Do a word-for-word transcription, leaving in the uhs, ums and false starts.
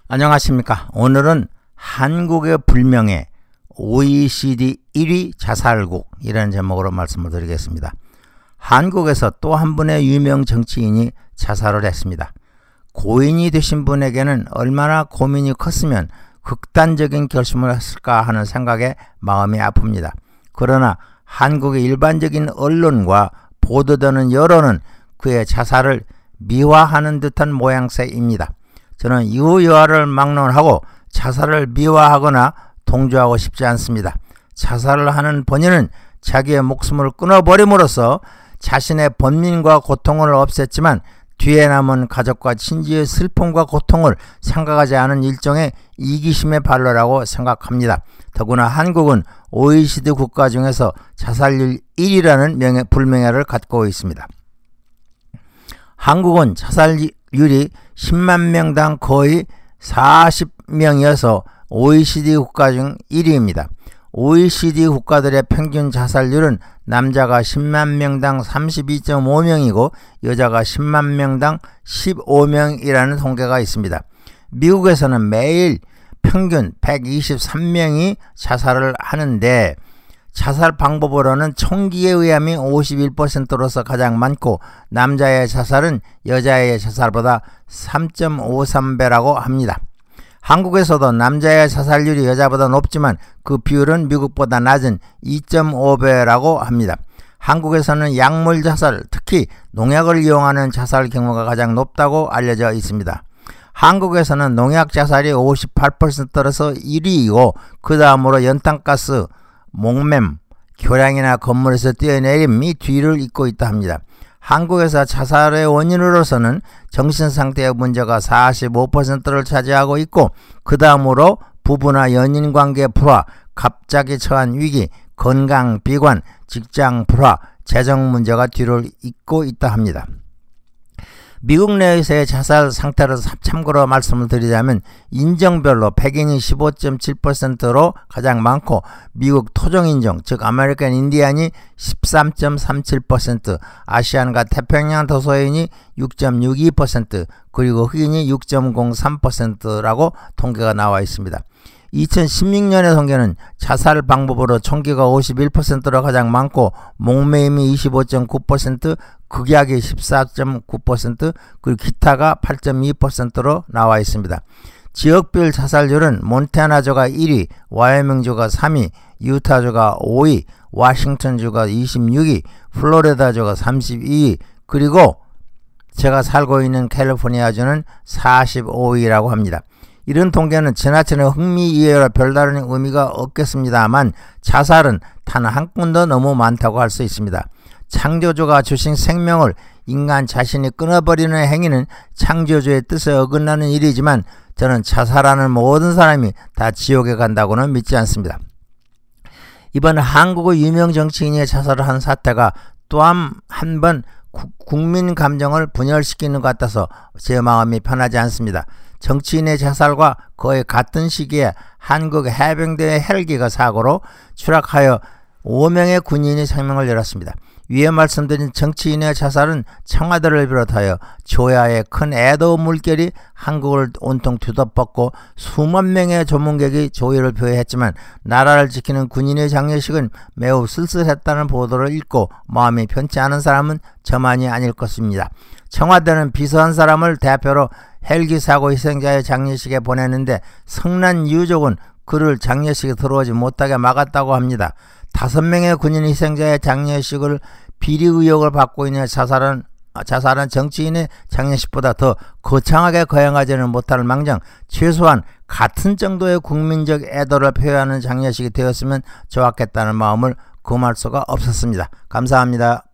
안녕하십니까. 오늘은 한국의 불명예 오이시디 일 위 자살국 이라는 제목으로 말씀을 드리겠습니다. 한국에서 또 한 분의 유명 정치인이 자살을 했습니다. 고인이 되신 분에게는 얼마나 고민이 컸으면 극단적인 결심을 했을까 하는 생각에 마음이 아픕니다. 그러나 한국의 일반적인 언론과 보도되는 여론은 그의 자살을 미화하는 듯한 모양새입니다. 저는 이후 여하를 막론하고 자살을 미화하거나 동조하고 싶지 않습니다. 자살을 하는 본인은 자기의 목숨을 끊어버림으로써 자신의 번민과 고통을 없앴지만 뒤에 남은 가족과 친지의 슬픔과 고통을 생각하지 않은 일종의 이기심의 발로라고 생각합니다. 더구나 한국은 오이시디 국가 중에서 자살률 일 위라는 명예, 불명예를 갖고 있습니다. 한국은 자살률이 십만 명당 거의 사십 명이어서 오이시디 국가 중 일 위입니다. 오이시디 국가들의 평균 자살률은 남자가 십만 명당 삼십이 점 오 명이고 여자가 십만 명당 십오 명이라는 통계가 있습니다. 미국에서는 매일 평균 백이십삼 명이 자살을 하는데 자살 방법으로는 총기에 의함이 오십일 퍼센트로서 가장 많고 남자의 자살은 여자의 자살보다 삼 점 오삼 배라고 합니다. 한국에서도 남자의 자살률이 여자보다 높지만 그 비율은 미국보다 낮은 이 점 오 배라고 합니다. 한국에서는 약물 자살, 특히 농약을 이용하는 자살 경우가 가장 높다고 알려져 있습니다. 한국에서는 농약 자살이 오십팔 퍼센트로서 일 위이고 그 다음으로 연탄가스, 목맴, 교량이나 건물에서 뛰어내림이 뒤를 잇고 있다 합니다. 한국에서 자살의 원인으로서는 정신상태의 문제가 사십오 퍼센트를 차지하고 있고 그 다음으로 부부나 연인관계 불화, 갑자기 처한 위기, 건강 비관, 직장 불화, 재정 문제가 뒤를 잇고 있다 합니다. 미국 내에서의 자살 상태를 참고로 말씀을 드리자면 인종별로 백인이 십오 점 칠 퍼센트로 가장 많고 미국 토종인종 즉 아메리칸 인디안이 십삼 점 삼칠 퍼센트, 아시안과 태평양 도서인이 육 점 육이 퍼센트 그리고 흑인이 육 점 공삼 퍼센트라고 통계가 나와 있습니다. 이천십육 년의 통계는 자살 방법으로 총기가 오십일 퍼센트로 가장 많고 목매임이 이십오 점 구 퍼센트, 극약이 십사 점 구 퍼센트, 그리고 기타가 팔 점 이 퍼센트로 나와 있습니다. 지역별 자살률은 몬태나주가 일 위, 와이오밍주가 삼 위, 유타주가 오 위, 워싱턴주가 이십육 위, 플로리다주가 삼십이 위, 그리고 제가 살고 있는 캘리포니아주는 사십오 위라고 합니다. 이런 통계는 지나치는 흥미 이해와 별다른 의미가 없겠습니다만 자살은 단 한 건도 너무 많다고 할 수 있습니다. 창조주가 주신 생명을 인간 자신이 끊어버리는 행위는 창조주의 뜻에 어긋나는 일이지만 저는 자살하는 모든 사람이 다 지옥에 간다고는 믿지 않습니다. 이번 한국의 유명 정치인이 자살을 한 사태가 또한 한 번 국민 감정을 분열시키는 것 같아서 제 마음이 편하지 않습니다. 정치인의 자살과 거의 같은 시기에 한국 해병대 헬기가 사고로 추락하여 오 명의 군인이 생명을 잃었습니다. 위에 말씀드린 정치인의 자살은 청와대를 비롯하여 조야의 큰 애도 물결이 한국을 온통 뒤덮었고 수만 명의 조문객이 조의를 표했지만 나라를 지키는 군인의 장례식은 매우 쓸쓸했다는 보도를 읽고 마음이 편치 않은 사람은 저만이 아닐 것입니다. 청와대는 비서한 사람을 대표로 헬기 사고 희생자의 장례식에 보냈는데 성난 유족은 그를 장례식에 들어오지 못하게 막았다고 합니다. 다섯 명의 군인 희생자의 장례식을 비리 의혹을 받고 있는 자살한, 자살한 정치인의 장례식보다 더 거창하게 거행하지는 못할 망정 최소한 같은 정도의 국민적 애도를 표현하는 장례식이 되었으면 좋았겠다는 마음을 금할 수가 없었습니다. 감사합니다.